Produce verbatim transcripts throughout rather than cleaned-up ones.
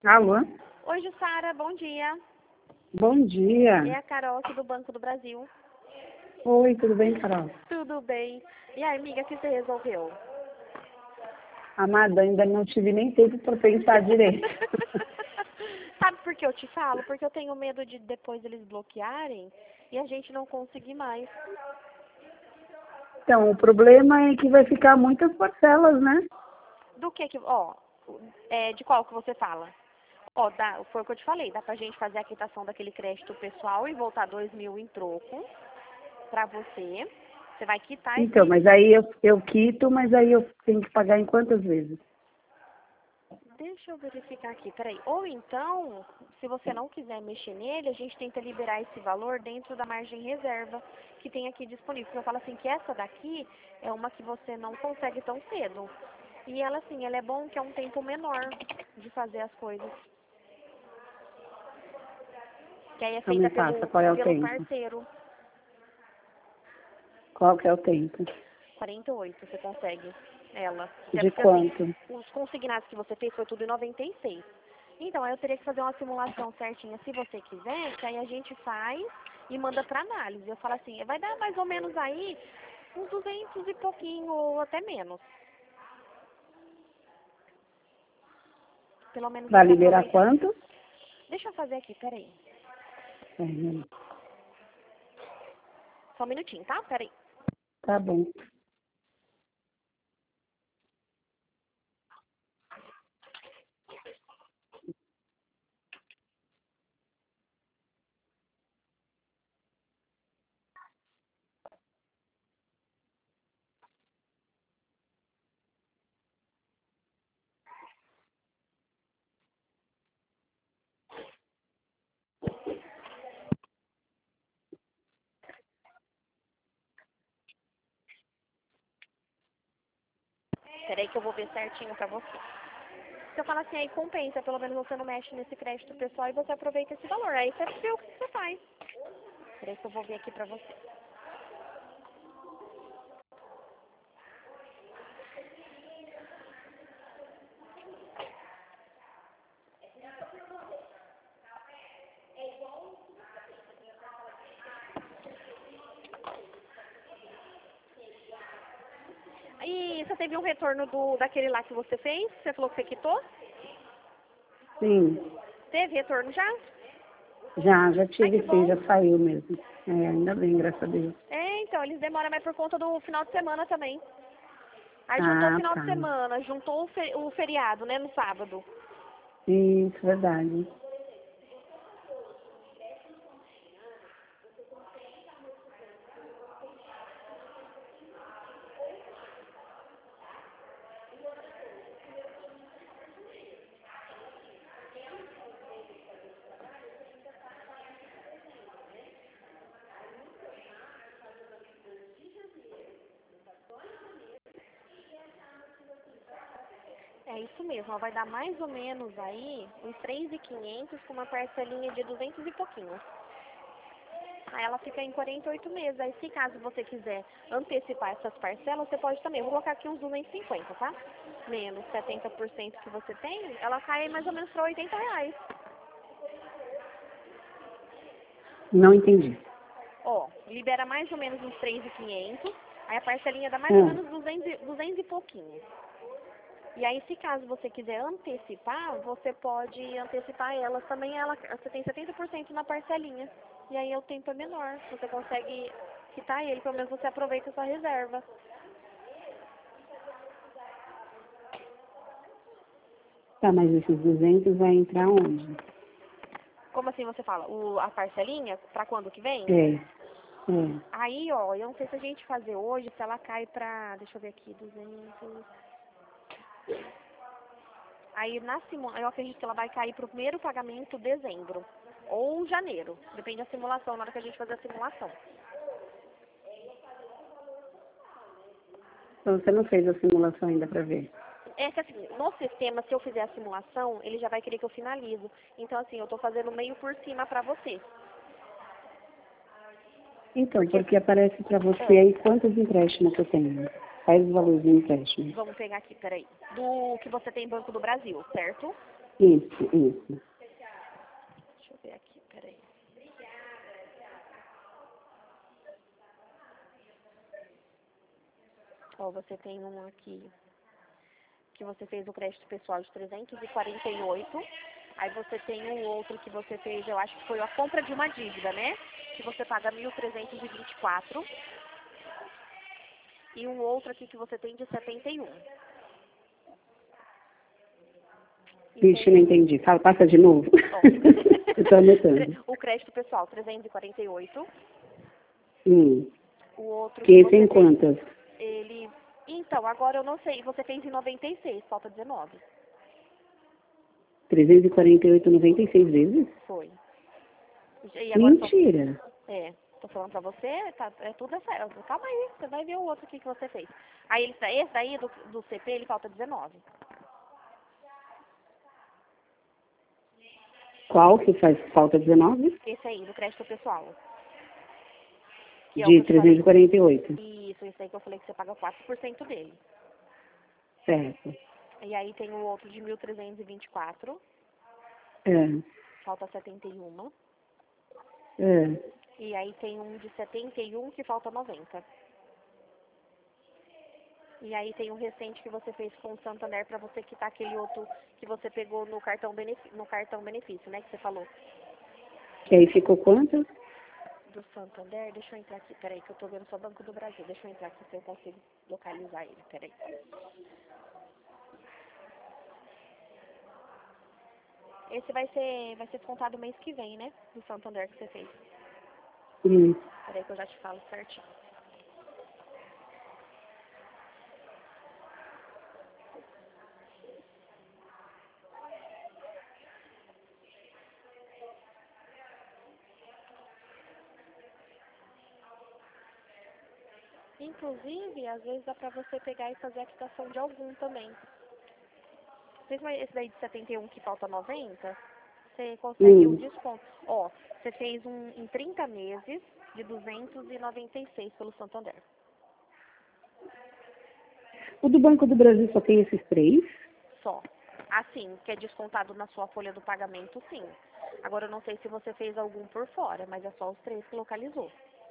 Alô? Oi, Jussara, bom dia. Bom dia. É a Carol aqui do Banco do Brasil. Oi, tudo bem, Carol? Tudo bem. E aí, amiga, o que você resolveu? Amada, ainda não tive nem tempo para pensar direito. Sabe por que eu te falo? Porque eu tenho medo de depois eles bloquearem e a gente não conseguir mais. Então, o problema é que vai ficar muitas parcelas, né? Do que que... Ó, é, de qual que você fala? Ó, dá, foi o que eu te falei. Dá pra gente fazer a quitação daquele crédito pessoal e voltar dois mil em troco pra você. Você vai quitar Então, esse... mas aí eu, eu quito, mas aí eu tenho que pagar em quantas vezes? Deixa eu verificar aqui, peraí. Ou então, se você não quiser mexer nele, a gente tenta liberar esse valor dentro da margem reserva que tem aqui disponível. Porque eu falo assim que essa daqui é uma que você não consegue tão cedo. E ela, assim, ela é bom que é um tempo menor de fazer as coisas. Que aí é Então me feita passa, pelo, qual é o pelo tempo? parceiro. Qual que é o tempo? quarenta e oito, você consegue ela. É De porque, assim, quanto? os consignados que você fez foi tudo em noventa e seis. Então, aí eu teria que fazer uma simulação certinha, se você quiser, que aí a gente faz e manda para análise. Eu falo assim, vai dar mais ou menos aí uns duzentos e pouquinho, ou até menos. Pelo menos Vai você liberar aproveita. quanto? Deixa eu fazer aqui, peraí. É, né? Só um minutinho, tá? Peraí. Tá bom. Peraí que eu vou ver certinho pra você. Se eu falar assim, aí compensa, pelo menos você não mexe nesse crédito pessoal e você aproveita esse valor. Aí você vê o que você faz. Peraí que eu vou ver aqui pra você. E você teve um retorno do, daquele lá que você fez? Você falou que você quitou? Sim, Teve retorno já? já, já Ai, que tive sim, bom. já saiu mesmo. É, ainda bem, graças a Deus. É, então, eles demoram mais por conta do final de semana também. Aí juntou o Ah, final tá. de semana, juntou o, fe- o feriado, né, no sábado. Isso, verdade. É isso mesmo, ó, vai dar mais ou menos aí uns três mil e quinhentos com uma parcelinha de duzentos e pouquinho. Aí ela fica em quarenta e oito meses. Aí se caso você quiser antecipar essas parcelas, você pode também. Eu vou colocar aqui uns duzentos e cinquenta, tá? Menos setenta por cento que você tem, ela cai mais ou menos para oitenta reais. Não entendi. Ó, libera mais ou menos uns três mil e quinhentos. Aí a parcelinha dá mais ou Ah, menos duzentos, e- duzentos e pouquinho. E aí, se caso você quiser antecipar, você pode antecipar elas também. Ela, você tem setenta por cento na parcelinha. E aí o tempo é menor. Você consegue quitar ele, pelo menos você aproveita a sua reserva. tá, mas esses duzentos vai entrar onde? Como assim você fala? O, a parcelinha, pra quando que vem? É, é. Aí, ó, eu não sei se a gente fazer hoje, se ela cai pra, deixa eu ver aqui, duzentos. Aí, na simulação, eu acredito que ela vai cair pro primeiro pagamento dezembro. Ou janeiro. Depende da simulação, na hora que a gente fazer a simulação. Então você não fez a simulação ainda para ver? É que assim, no sistema, se eu fizer a simulação, ele já vai querer que eu finalizo. Então, assim, eu tô fazendo meio por cima pra você. Então, Porque, porque aparece para você ah, aí quantos empréstimos que eu tenho. Quais os valores do empréstimo? vamos pegar aqui, peraí. Do que você tem Banco do Brasil, certo? Isso, isso. Deixa eu ver aqui, peraí. Ó, você tem um aqui que você fez o crédito pessoal de trezentos e quarenta e oito. Aí você tem um outro que você fez, eu acho que foi a compra de uma dívida, né? Que você paga mil trezentos e vinte e quatro. E um outro aqui que você tem de setenta e um. E Vixe, não tem entendi. Fala, passa de novo. ó, Eu tô anotando. o crédito pessoal trezentos e quarenta e oito. Hum. O outro Que que esse você em fez, quantas? ele... Então, agora eu não sei, você fez em noventa e seis, falta dezenove. trezentos e quarenta e oito, noventa e seis vezes? Foi. E agora tô, Mentira. é, tô falando pra você, tá, é tudo certo. Calma aí, você vai ver o outro aqui que você fez. Aí ele, esse daí do, do C P, ele falta dezenove. Qual que faz falta dezenove? Esse aí, do crédito pessoal. Que é o que De eu te falei. trezentos e quarenta e oito. Isso, esse aí que eu falei que você paga quatro por cento dele. Certo. E aí tem o outro de mil trezentos e vinte e quatro, É. falta setenta e um. É. E aí tem um de setenta e um que falta noventa. E aí tem um recente que você fez com o Santander para você quitar aquele outro que você pegou no cartão, benefício, no cartão benefício, né? Que você falou. Que aí ficou quanto? Do Santander, deixa eu entrar aqui, peraí, que eu tô vendo só Banco do Brasil. Deixa eu entrar aqui se eu consigo localizar ele, peraí. Esse vai ser, vai ser descontado mês que vem, né? Do Santander que você fez. Hum. Peraí que eu já te falo certinho. Inclusive, às vezes dá pra você pegar e fazer a quitação de algum também. Mesmo esse daí de setenta e um que falta noventa, você consegue um Hum. desconto. Ó, você fez um em trinta meses de duzentos e noventa e seis pelo Santander. O do Banco do Brasil só tem esses três? Só. Assim, que é descontado na sua folha do pagamento, sim. Agora eu não sei se você fez algum por fora, mas é só os três que localizou.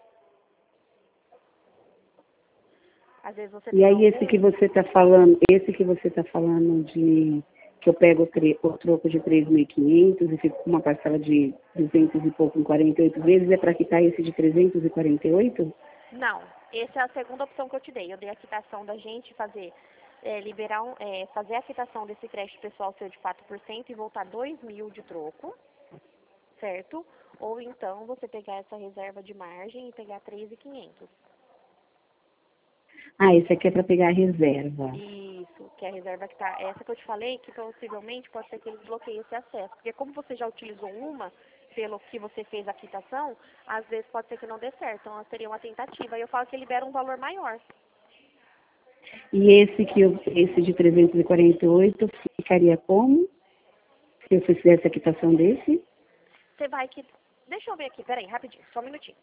Às vezes você E tem aí esse que algum. você está falando, esse que você está falando de que eu pego o, tre- o troco de três mil e quinhentos e fico com uma parcela de duzentos e pouco em quarenta e oito vezes, é para quitar esse de trezentos e quarenta e oito? Não, essa é a segunda opção que eu te dei. Eu dei a quitação da gente fazer, é, liberar um, é, fazer a quitação desse crédito pessoal seu de quatro por cento e voltar dois mil de troco, certo? Ou então você pegar essa reserva de margem e pegar três mil e quinhentos. Ah, esse aqui é para pegar a reserva. Isso, que é a reserva que tá, essa que eu te falei, que possivelmente pode ser que eles bloqueiem esse acesso. Porque como você já utilizou uma, pelo que você fez a quitação, às vezes pode ser que não dê certo. Então seria uma tentativa. E eu falo que libera um valor maior. E esse que eu, esse de trezentos e quarenta e oito ficaria como? Se eu fizesse a quitação desse? Você vai que. Deixa eu ver aqui, peraí, rapidinho, só um minutinho.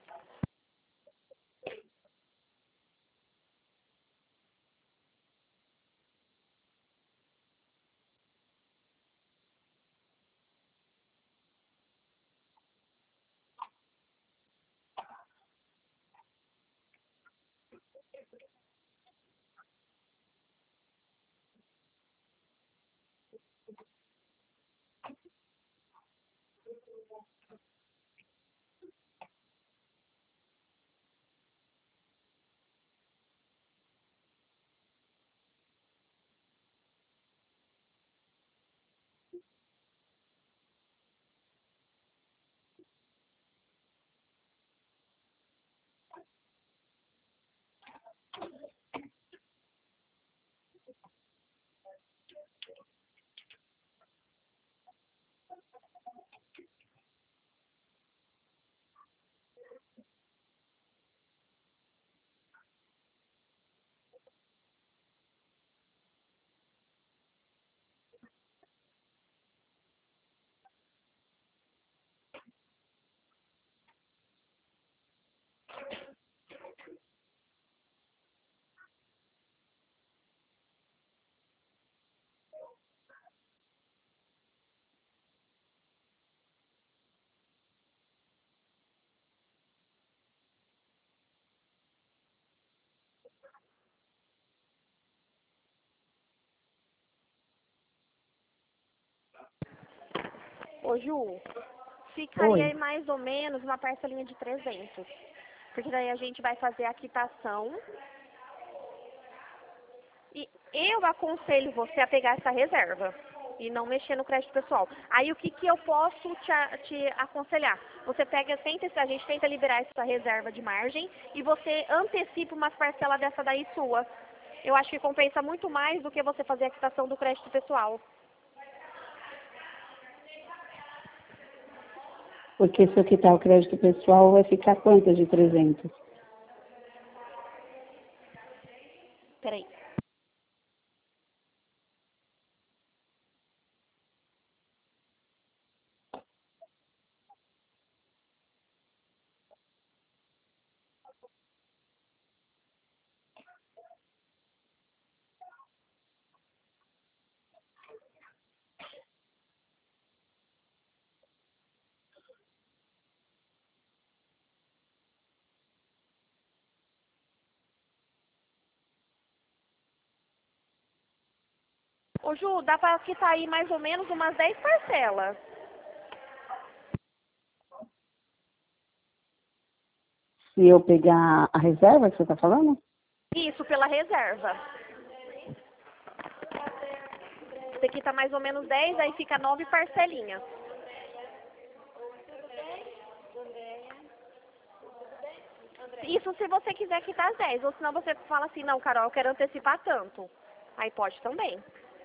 Ô, Ju, ficaria aí Oi. mais ou menos uma parcelinha de trezentos. Porque daí a gente vai fazer a quitação. E eu aconselho você a pegar essa reserva e não mexer no crédito pessoal. Aí o que, que eu posso te, a- te aconselhar? Você pega, tenta, a gente tenta liberar essa reserva de margem e você antecipa umas parcelas dessa daí sua. Eu acho que compensa muito mais do que você fazer a quitação do crédito pessoal. Porque se eu quitar o crédito pessoal, vai ficar quantas de trezentos? Peraí. Ô, Ju, dá pra quitar aí mais ou menos umas dez parcelas. Se eu pegar a reserva que você está falando? Isso, pela reserva. Você quita mais ou menos dez, aí fica nove parcelinhas. Isso se você quiser quitar as dez, ou senão você fala assim, não, Carol, eu quero antecipar tanto. Aí pode também.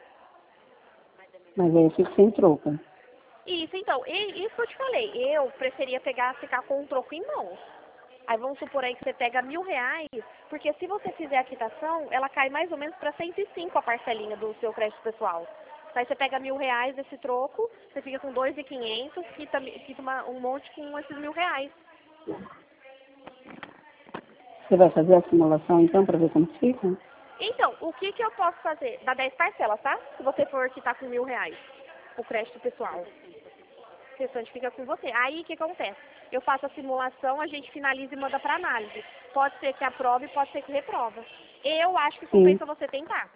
Mas aí eu fico sem troca. Isso, então, e, isso que eu te falei, eu preferia pegar, ficar com um troco em mãos. Aí vamos supor aí que você pega mil reais, porque se você fizer a quitação, ela cai mais ou menos para cento e cinco a parcelinha do seu crédito pessoal. Aí você pega mil reais desse troco, você fica com dois mil e quinhentos, quita, quita uma, um monte com esses mil reais. Você vai fazer a simulação então para ver como fica? Então, o que, que eu posso fazer? Dá dez parcelas, tá? Se você for quitar com mil reais, o crédito pessoal. O restante fica com você. Aí o que acontece? Eu faço a simulação, a gente finaliza e manda para análise. Pode ser que aprove, pode ser que reprova. Eu acho que Sim. compensa você tentar.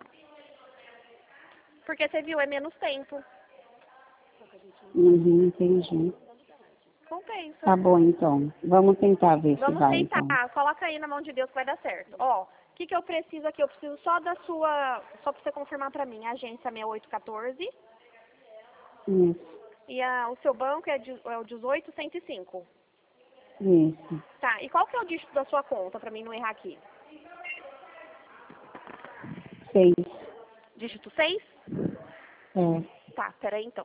Porque você viu, é menos tempo. Uhum, entendi. Compensa. Tá bom, então. Vamos tentar ver se Vamos vai, então. tentar. Coloca aí na mão de Deus que vai dar certo. Ó, o que, que eu preciso aqui? Eu preciso só da sua... Só para você confirmar para mim. Agência sessenta e oito quatorze. Isso, E a, o seu banco é, de, é o dezoito cento e cinco. isso. Tá, e qual que é o dígito da sua conta, pra mim não errar aqui? Seis. Dígito seis? É. Tá, peraí então.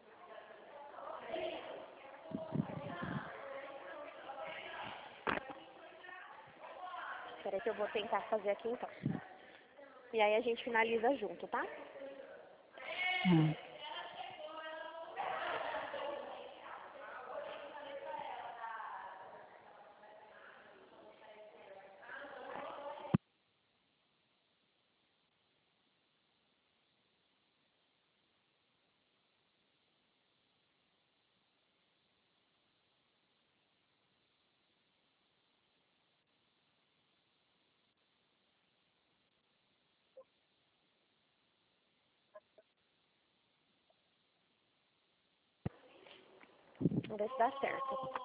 Peraí que eu vou tentar fazer aqui então. E aí a gente finaliza junto, tá? Tá. Vamos ver se dá certo.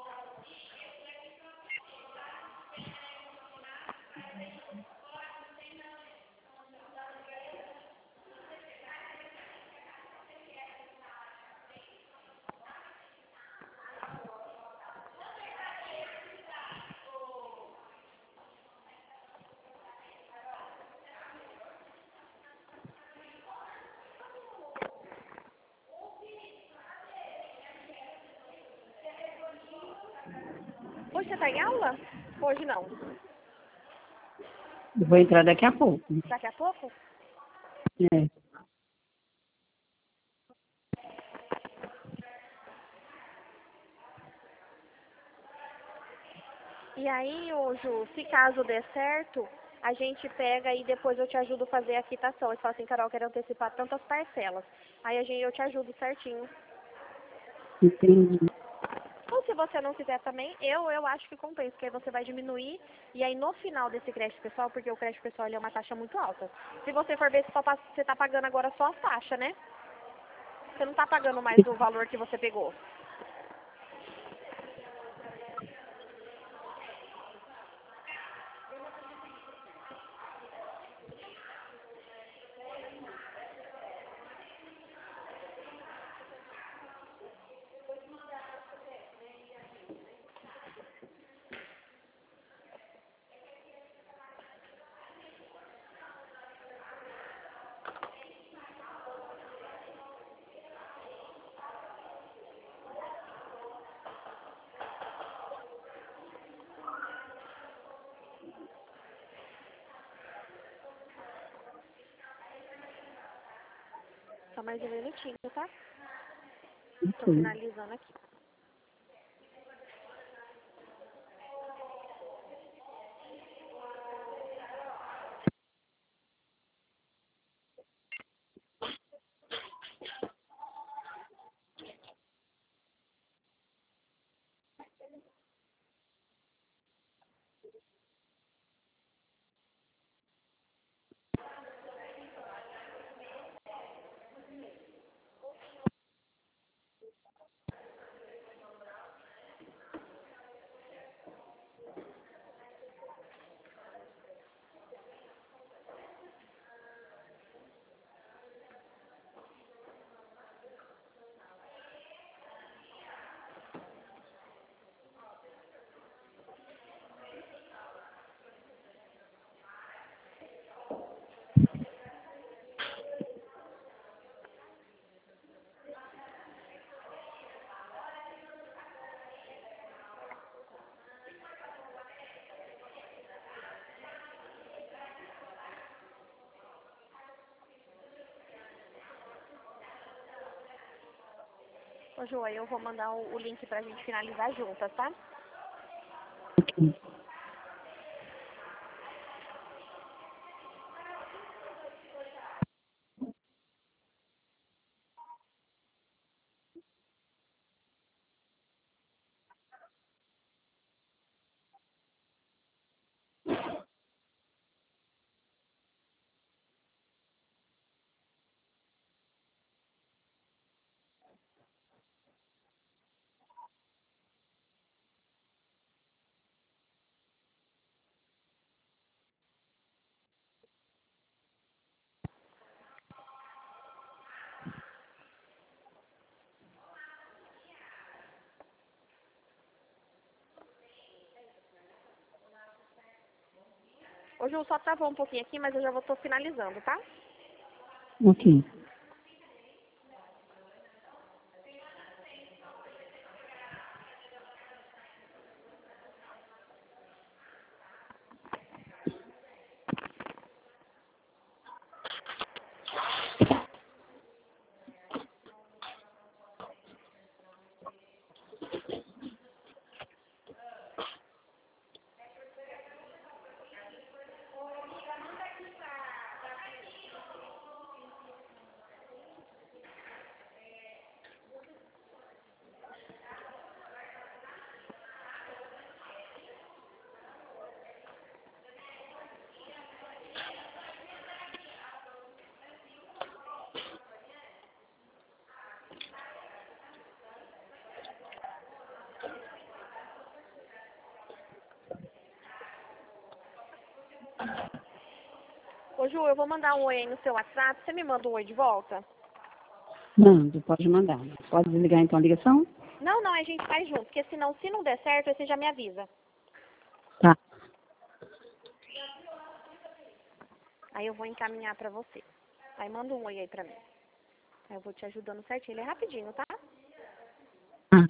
Hoje você tá em aula? Hoje não. Eu vou entrar daqui a pouco. Daqui a pouco? É. E aí, ô Ju, se caso der certo, a gente pega e depois eu te ajudo a fazer a quitação. Você fala assim, Carol, eu quero antecipar tantas parcelas. Aí a gente, eu te ajudo certinho. Entendi. Ou se você não quiser também, eu, eu acho que compensa, porque aí você vai diminuir e aí no final desse crédito pessoal, porque o crédito pessoal ele é uma taxa muito alta. Se você for ver, você, só passa- você tá pagando agora só a taxa, né? Você não tá pagando mais o valor que você pegou. Só mais um minutinho, tá? Tô Ok. finalizando aqui. Ô, Ju, aí eu vou mandar o, o link pra gente finalizar juntas, tá? Ok. Ô, Ju, só travou um pouquinho aqui, mas eu já vou tô finalizando, tá? Ok. Ô, Ju, eu vou mandar um oi aí no seu WhatsApp. Você me manda um oi de volta? Mando, pode mandar. Pode desligar então a ligação? Não, não, a gente faz junto, porque senão, se não der certo, aí você já me avisa. Tá. Aí eu vou encaminhar pra você. Aí manda um oi aí pra mim. Aí eu vou te ajudando certinho. Ele é rapidinho, tá? Ah,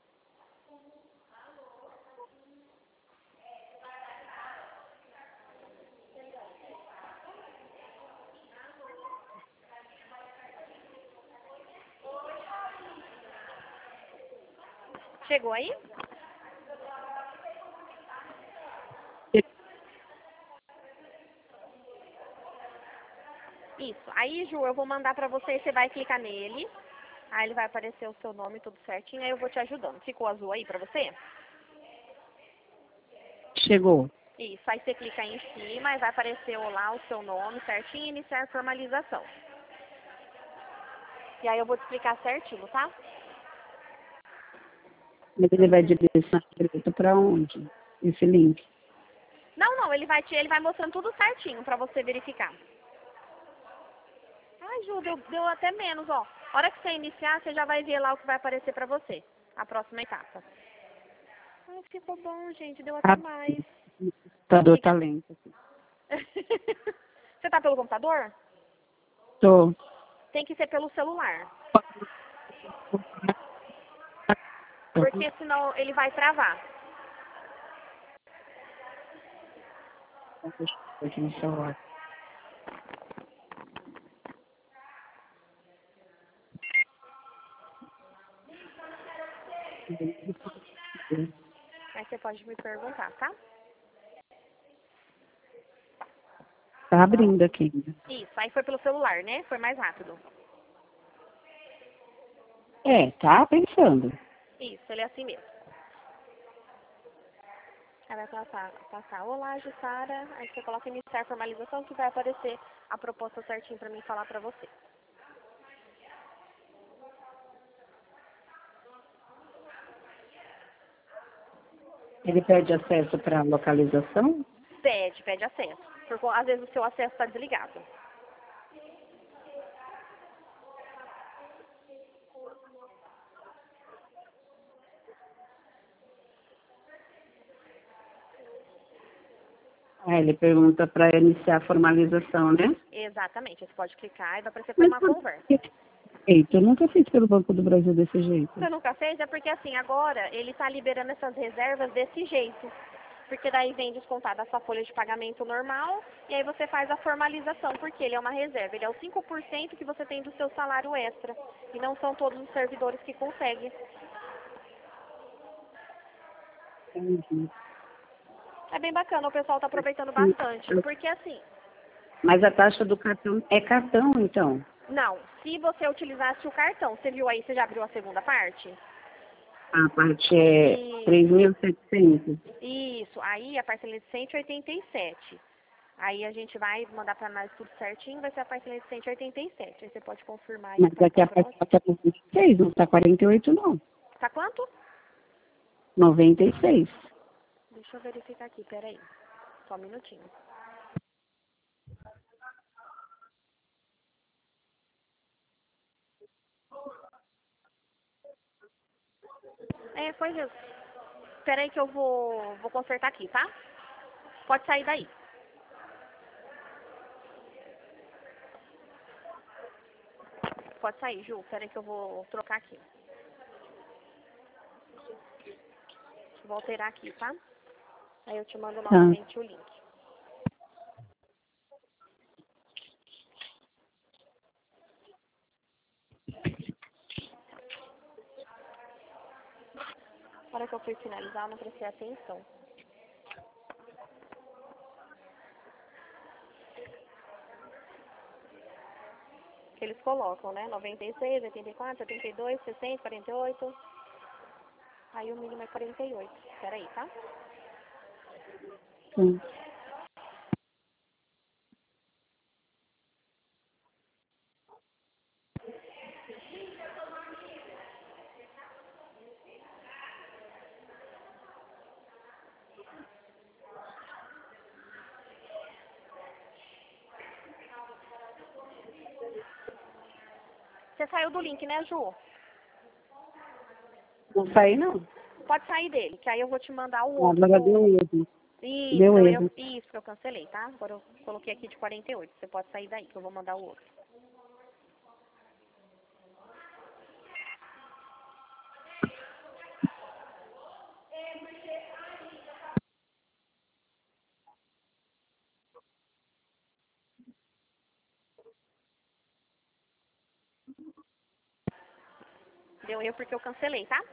Chegou aí? Isso. Aí, Ju, eu vou mandar pra você e você vai clicar nele. Aí ele vai aparecer o seu nome tudo certinho. Aí eu vou te ajudando. Ficou azul aí pra você? chegou. Isso. Aí você clica aí em cima e vai aparecer lá o seu nome certinho e iniciar a formalização. E aí eu vou te explicar certinho, tá? Mas ele vai direcionar direto para onde? Esse link. Não, não, ele vai, te, ele vai mostrando tudo certinho pra você verificar. Ai, Ju, deu, deu até menos, ó. A hora que você iniciar, você já vai ver lá o que vai aparecer pra você. A próxima etapa. Ai, ficou bom, gente, deu até Ah, mais. computador Fica... tá lento. Você tá pelo computador? Tô. Tem que ser pelo celular. Porque senão ele vai travar. Deixa eu ver aqui no celular. Aí você pode me perguntar, tá? Tá abrindo aqui. Isso, aí foi pelo celular, né? Foi mais rápido. É, tá pensando. Isso, ele é assim mesmo. Aí vai passar, passar olá, Jussara. Aí você coloca iniciar formalização que vai aparecer a proposta certinho pra mim falar pra você. Ele pede acesso para localização? Pede, pede acesso. Porque às vezes o seu acesso tá desligado. Ah, ele pergunta para iniciar a formalização, né? Exatamente. Você pode clicar e vai aparecer como Mas uma por conversa. que feito? Eu nunca fiz pelo Banco do Brasil desse jeito. Você nunca fez? É porque assim, agora ele tá liberando essas reservas desse jeito. Porque daí vem descontada a sua folha de pagamento normal e aí você faz a formalização, porque ele é uma reserva. Ele é o cinco por cento que você tem do seu salário extra. E não são todos os servidores que conseguem. Entendi. É bem bacana, o pessoal tá aproveitando bastante. Porque assim, Mas a taxa do cartão é cartão, então? não, se você utilizasse o cartão, você viu aí, você já abriu a segunda parte? A parte é três Isso, mil e setecentos. isso. Aí a parcela de cento e oitenta e sete. Aí a gente vai mandar para nós tudo certinho, vai ser a parcela de cento e oitenta e sete. Aí você pode confirmar aí Mas para aqui essa a parcela próxima. está vinte e seis, não está quarenta e oito, não. Tá quanto? noventa e seis. Deixa eu verificar aqui, peraí. Só um minutinho. É, foi mesmo. Peraí que eu vou, vou consertar aqui, tá? Pode sair daí. Pode sair, Ju. Peraí que eu vou trocar aqui. Vou alterar aqui, tá? Aí eu te mando Tá. novamente o link. Na hora que eu fui finalizar, eu não prestei atenção. Que eles colocam, né? noventa e seis, oitenta e quatro, setenta e dois, sessenta, quarenta e oito. Aí o mínimo é quarenta e oito. Peraí, tá? Sim. Você saiu do link, né, Ju? Não saí, não. Pode sair dele, que aí eu vou te mandar o Ah, outro agora deu do... erro. Isso, Deu não, eu... erro. Isso que eu cancelei, tá? Agora eu coloquei aqui de quarenta e oito. Você pode sair daí, que eu vou mandar o outro. Deu erro porque eu cancelei, tá?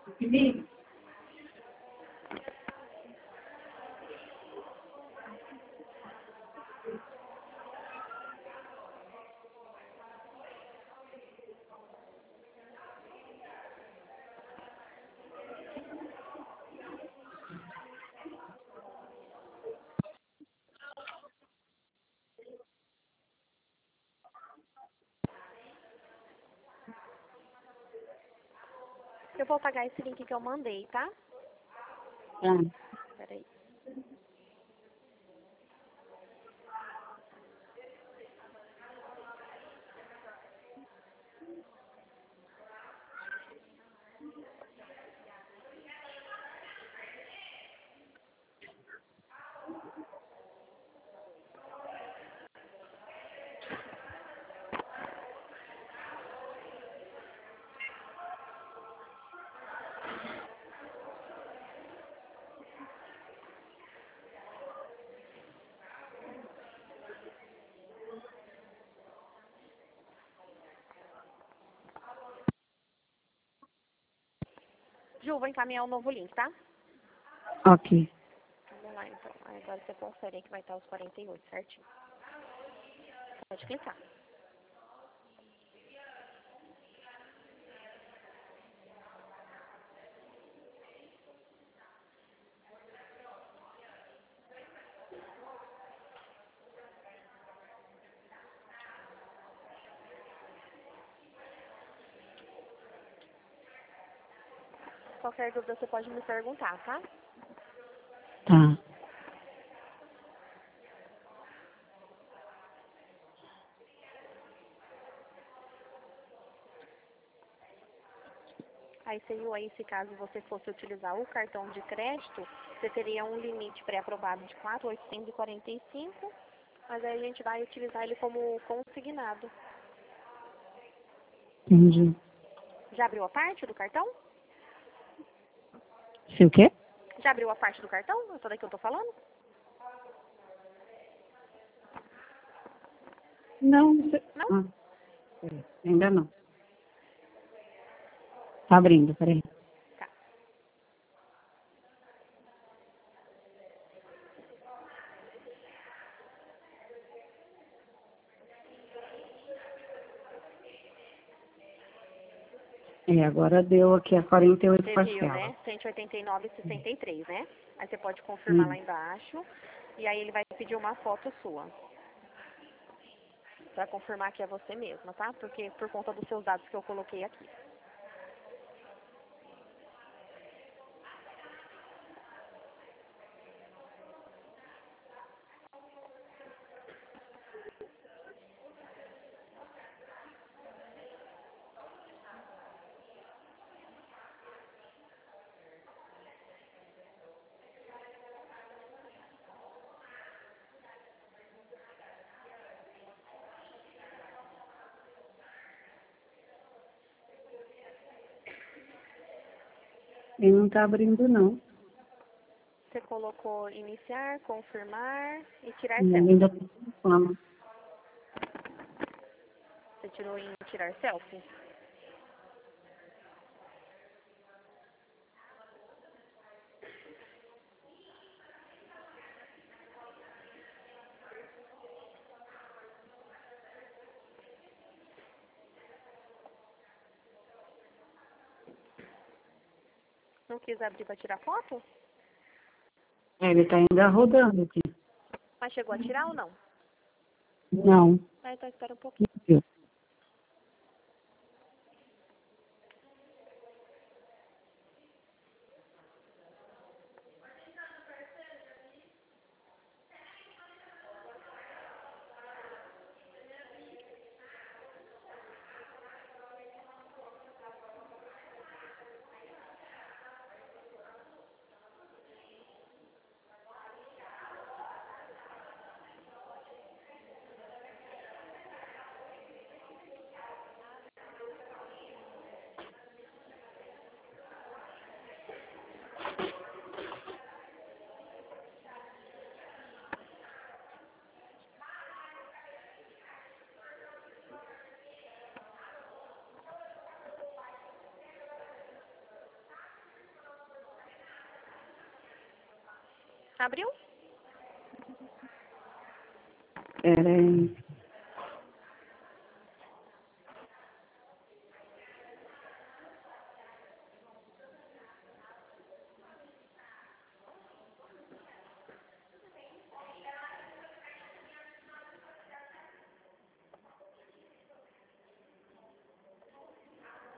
Eu vou apagar esse link que eu mandei, tá? Tá. Peraí. Ju, vou encaminhar um novo link, tá? Ok. Vamos lá, então. Aí agora você confere aí que vai estar os quarenta e oito, certinho. Pode clicar. Qualquer dúvida você pode me perguntar, tá? Tá. Aí seria aí, se caso você fosse utilizar o cartão de crédito, você teria um limite pré-aprovado de quatro mil oitocentos e quarenta e cinco, mas aí a gente vai utilizar ele como consignado. Entendi. Já abriu a parte do cartão? Se o quê? Já abriu a parte do cartão? Essa daqui eu tô falando? Não. Você... Não? Ah, peraí. Ainda não. Tá abrindo, peraí. Tá. É, agora deu aqui a quarenta e oito Você viu, parcelas. né? cento e oitenta e nove e sessenta e três, né? Aí você pode confirmar lá Hum. embaixo. E aí ele vai pedir uma foto sua. Pra confirmar que é você mesma, tá? Porque por conta dos seus dados que eu coloquei aqui. Ele não tá abrindo, não. Você colocou iniciar, confirmar e tirar Ele selfie. ainda tá com fama. Você tirou em tirar selfie? Não quis abrir pra tirar foto? É, ele tá ainda rodando aqui. Mas chegou a tirar ou não? Não. Ah, então espera um pouquinho. Abriu? Pera aí.